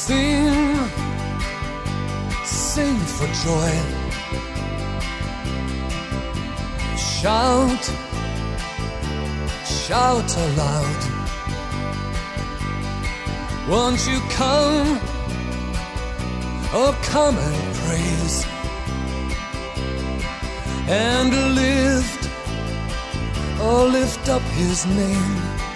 Sing, sing for joy. Shout, shout aloud. Won't you come, oh come and praise, and lift, oh lift up his name.